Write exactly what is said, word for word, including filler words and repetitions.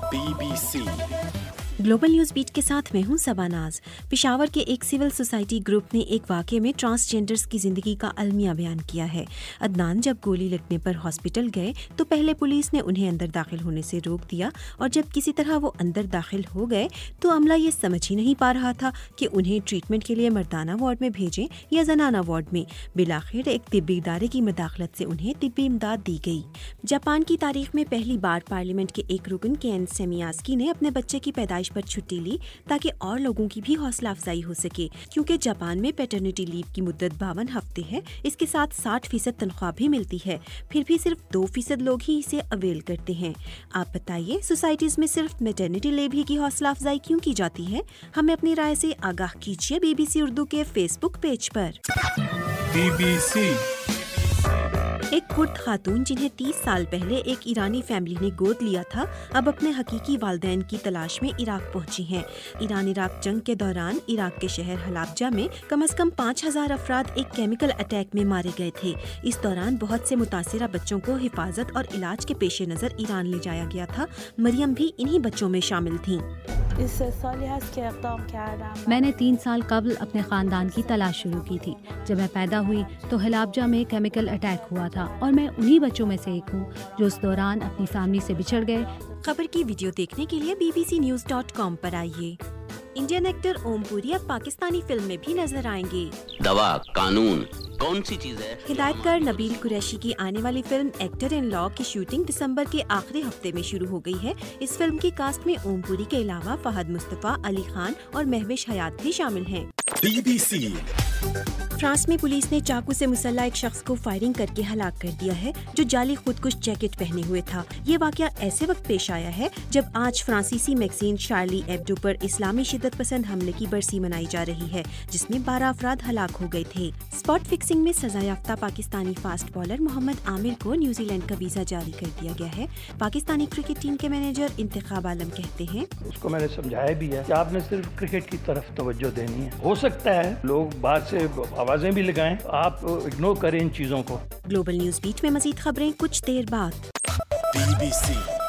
Be B C global news beat کے ساتھ میں ہوں سباناز۔ پشاور کے ایک سول سوسائٹی گروپ نے ایک واقعے میں ٹرانسجینڈرز کی زندگی کا المیہ بیان کیا ہے۔ عدنان جب گولی لگنے پر ہاسپٹل گئے تو پہلے پولیس نے انہیں اندر داخل ہونے سے روک دیا، اور جب کسی طرح وہ اندر داخل ہو گئے تو عملہ یہ سمجھ ہی نہیں پا رہا تھا کہ انہیں ٹریٹمنٹ کے لیے مردانہ وارڈ میں بھیجیں یا زنانہ وارڈ میں۔ بالآخر ایک طبی ادارے کی مداخلت سے انہیں طبی امداد دی گئی۔ جاپان کی تاریخ میں پہلی بار پارلیمنٹ کے ایک رکن کین سیمیاسکی نے اپنے بچے کی پیدائش پر چھٹی لی تاکہ اور لوگوں کی بھی حوصلہ افزائی ہو سکے، کیونکہ جاپان میں پیٹرنٹی لیو کی مدت باون ہفتے ہے۔ اس کے ساتھ ساٹھ فیصد تنخواہ بھی ملتی ہے، پھر بھی صرف دو فیصد لوگ ہی اسے اویل کرتے ہیں۔ آپ بتائیے، سوسائٹیز میں صرف میٹرنٹی لیو ہی کی حوصلہ افزائی کیوں کی جاتی ہے؟ ہمیں اپنی رائے سے آگاہ کیجیے بی بی سی اردو کے فیس بک پیج پر۔ بی بی سی ایک کرد خاتون جنہیں تیس سال پہلے ایک ایرانی فیملی نے گود لیا تھا، اب اپنے حقیقی والدین کی تلاش میں عراق پہنچی ہیں۔ ایران عراق جنگ کے دوران عراق کے شہر حلابجہ میں کم از کم پانچ ہزار افراد ایک کیمیکل اٹیک میں مارے گئے تھے۔ اس دوران بہت سے متاثرہ بچوں کو حفاظت اور علاج کے پیش نظر ایران لے جایا گیا تھا۔ مریم بھی انہی بچوں میں شامل تھیں۔ میں نے تین سال قبل اپنے خاندان کی تلاش شروع کی تھی۔ جب میں پیدا ہوئی تو حلابجہ میں کیمیکل اٹیک ہوا تھا، اور میں انہی بچوں میں سے ایک ہوں جو اس دوران اپنی فیملی سے بچھڑ گئے۔ خبر کی ویڈیو دیکھنے کے لیے B B C news dot com پر آئیے۔ انڈین ایکٹر اوم پوری اب پاکستانی فلم میں بھی نظر آئیں گے۔ دوا قانون کون سی چیز ہے؟ ہدایت کار نبیل قریشی کی آنے والی فلم ایکٹر ان لا کی شوٹنگ دسمبر کے آخری ہفتے میں شروع ہو گئی ہے۔ اس فلم کی کاسٹ میں اوم پوری کے علاوہ فہد مصطفیٰ، علی خان اور مہوش حیات بھی شامل ہیں۔ بی بی سی فرانس میں پولیس نے چاقو سے مسلح ایک شخص کو فائرنگ کر کے ہلاک کر دیا ہے جو جعلی خودکش جیکٹ پہنے ہوئے تھا۔ یہ واقعہ ایسے وقت پیش آیا ہے جب آج فرانسیسی میگزین شارلی ایبڈو پر اسلامی شدت پسند حملے کی برسی منائی جا رہی ہے، جس میں بارہ افراد ہلاک ہو گئے تھے۔ اسپاٹ فکسنگ میں سزا یافتہ پاکستانی فاسٹ بالر محمد عامر کو نیوزی لینڈ کا ویزا جاری کر دیا گیا ہے۔ پاکستانی کرکٹ ٹیم کے مینیجر انتخاب عالم کہتے ہیں، اس کو میں نے سمجھایا بھی ہے کہ آپ نے صرف کرکٹ کی طرف توجہ دینی ہے۔ ہو سکتا ہے لوگ بعد سے آوازیں بھی لگائیں، آپ اگنور کریں ان چیزوں کو۔ گلوبل نیوز بیٹ میں مزید خبریں کچھ دیر بعد۔ Be B C